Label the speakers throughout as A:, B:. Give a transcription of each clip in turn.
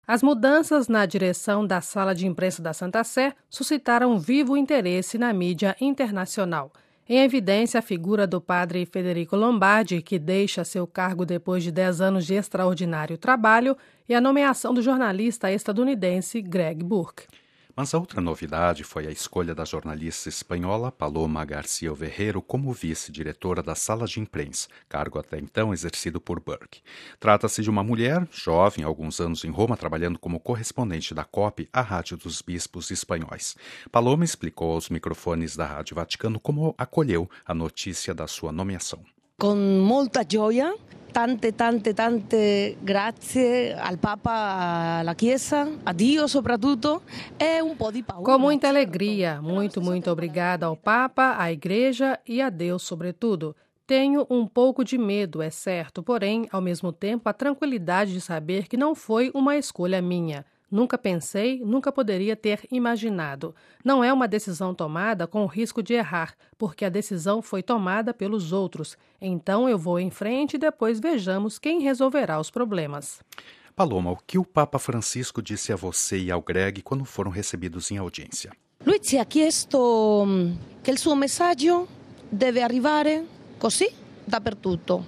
A: As mudanças na direção da sala de imprensa da Santa Sé suscitaram vivo interesse na mídia internacional. Em evidência, a figura do padre Federico Lombardi, que deixa seu cargo depois de 10 anos de extraordinário trabalho, e a nomeação do jornalista estadunidense Greg Burke.
B: Mas a outra novidade foi a escolha da jornalista espanhola Paloma García Oveheiro como vice-diretora da sala de imprensa, cargo até então exercido por Burke. Trata-se de uma mulher, jovem, há alguns anos em Roma, trabalhando como correspondente da COPE, a Rádio dos Bispos Espanhóis. Paloma explicou aos microfones da Rádio Vaticano como acolheu a notícia da sua nomeação.
C: Com muita gioia, tante grazie al Papa, alla Chiesa, a Dio soprattutto, e um po' di paura.
A: Com muita alegria, muito obrigada ao Papa, à Igreja e a Deus sobretudo. Tenho um pouco de medo, é certo, porém, ao mesmo tempo, a tranquilidade de saber que não foi uma escolha minha. Nunca pensei, nunca poderia ter imaginado. Não é uma decisão tomada com o risco de errar, porque a decisão foi tomada pelos outros. Então eu vou em frente e depois vejamos quem resolverá os problemas.
B: Paloma, o que o Papa Francisco disse a você e ao Greg quando foram recebidos em audiência?
C: Lui ci ha chiesto che il suo messaggio deve arrivare così dappertutto.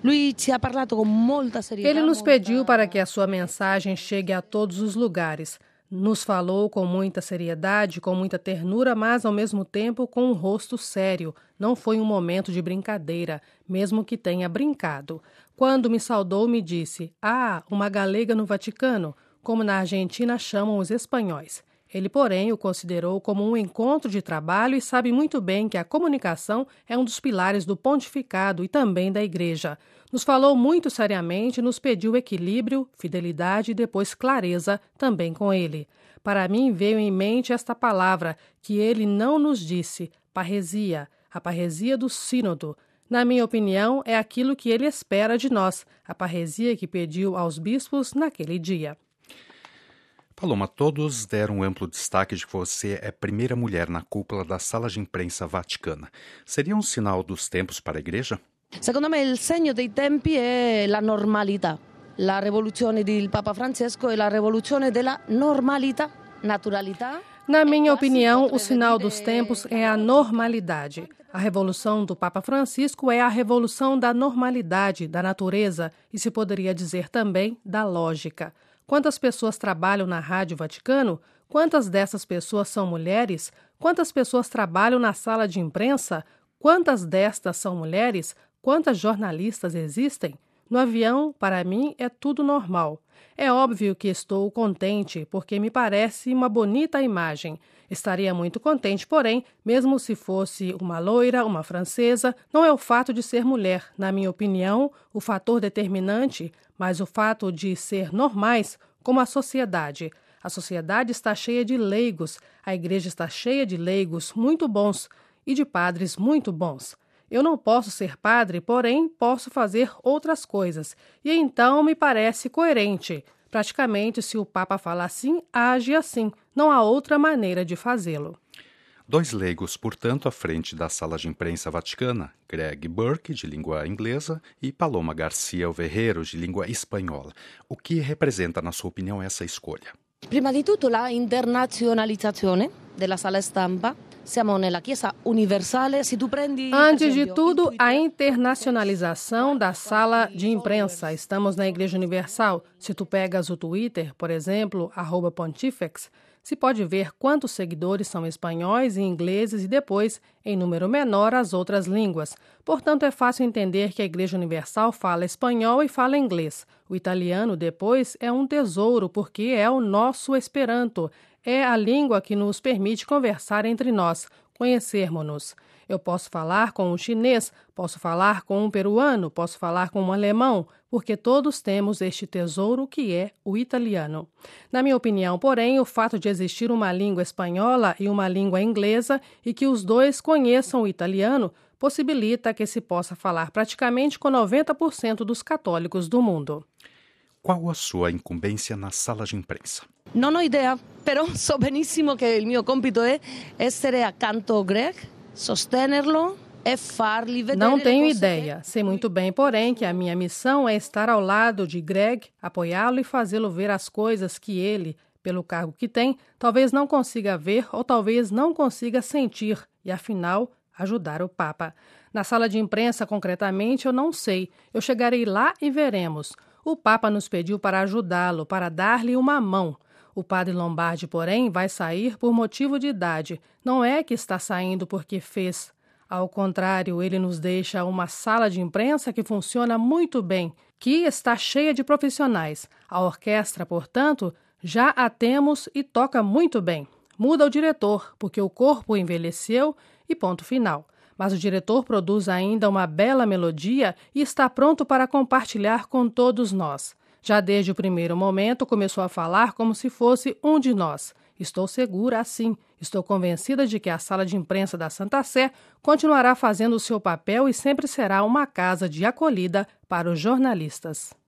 A: Ele nos pediu para que a sua mensagem chegue a todos os lugares. Nos falou com muita seriedade, com muita ternura, mas ao mesmo tempo com um rosto sério. Não foi um momento de brincadeira, mesmo que tenha brincado. Quando me saudou, me disse: uma galega no Vaticano, como na Argentina chamam os espanhóis. Ele, porém, o considerou como um encontro de trabalho e sabe muito bem que a comunicação é um dos pilares do pontificado e também da Igreja. Nos falou muito seriamente e nos pediu equilíbrio, fidelidade e depois clareza também com ele. Para mim veio em mente esta palavra que ele não nos disse, parresia, a parresia do sínodo. Na minha opinião, é aquilo que ele espera de nós, a parresia que pediu aos bispos naquele dia.
B: Paloma, todos deram amplo destaque de que você é a primeira mulher na cúpula da sala de imprensa vaticana. Seria um sinal dos tempos para a Igreja?
C: Secondo me il segno dei tempi è la normalità. La rivoluzione del Papa Francesco è la rivoluzione della normalità, naturalità.
A: Na minha opinião, o sinal dos tempos é a normalidade. A revolução do Papa Francisco é a revolução da normalidade, da natureza e se poderia dizer também da lógica. Quantas pessoas trabalham na Rádio Vaticano? Quantas dessas pessoas são mulheres? Quantas pessoas trabalham na sala de imprensa? Quantas destas são mulheres? Quantas jornalistas existem? No avião, para mim, é tudo normal. É óbvio que estou contente, porque me parece uma bonita imagem. Estaria muito contente, porém, mesmo se fosse uma loira, uma francesa, não é o fato de ser mulher, na minha opinião, o fator determinante, mas o fato de ser normais, como a sociedade. A sociedade está cheia de leigos, a Igreja está cheia de leigos muito bons e de padres muito bons. Eu não posso ser padre, porém posso fazer outras coisas, e então me parece coerente. Praticamente, se o Papa fala assim, age assim. Não há outra maneira de fazê-lo.
B: 2 leigos, portanto, à frente da sala de imprensa vaticana, Greg Burke, de língua inglesa, e Paloma García Oveheiro, de língua espanhola. O que representa, na sua opinião, essa escolha?
C: Prima di tutto la internazionalizzazione della sala stampa. Siamo nella Chiesa universale. Se tu prendi,
A: Antes de tudo, a internacionalização da sala de imprensa. Estamos na Igreja Universal. Se tu pegas o Twitter, por exemplo, @Pontifex, se pode ver quantos seguidores são espanhóis e ingleses e depois, em número menor, as outras línguas. Portanto, é fácil entender que a Igreja Universal fala espanhol e fala inglês. O italiano, depois, é um tesouro, porque é o nosso Esperanto. É a língua que nos permite conversar entre nós, conhecermos-nos. Eu posso falar com um chinês, posso falar com um peruano, posso falar com um alemão, porque todos temos este tesouro que é o italiano. Na minha opinião, porém, o fato de existir uma língua espanhola e uma língua inglesa e que os dois conheçam o italiano possibilita que se possa falar praticamente com 90% dos católicos do mundo.
B: Qual a sua incumbência na sala de imprensa?
C: Non ho idea, però so benissimo che il mio compito è essere accanto a Greg, sostenerlo, e farli vedere
A: Não
C: le
A: tenho
C: cose
A: ideia. Sei muito bem, porém, que a minha missão é estar ao lado de Greg, apoiá-lo e fazê-lo ver as coisas que ele, pelo cargo que tem, talvez não consiga ver ou talvez não consiga sentir e, afinal, ajudar o Papa. Na sala de imprensa, concretamente, eu não sei. Eu chegarei lá e veremos. O Papa nos pediu para ajudá-lo, para dar-lhe uma mão. O padre Lombardi, porém, vai sair por motivo de idade. Não é que está saindo porque fez. Ao contrário, ele nos deixa uma sala de imprensa que funciona muito bem, que está cheia de profissionais. A orquestra, portanto, já a temos e toca muito bem. Muda o diretor, porque o corpo envelheceu e ponto final. Mas o diretor produz ainda uma bela melodia e está pronto para compartilhar com todos nós. Já desde o primeiro momento começou a falar como se fosse um de nós. Estou segura, assim. Estou convencida de que a sala de imprensa da Santa Sé continuará fazendo o seu papel e sempre será uma casa de acolhida para os jornalistas.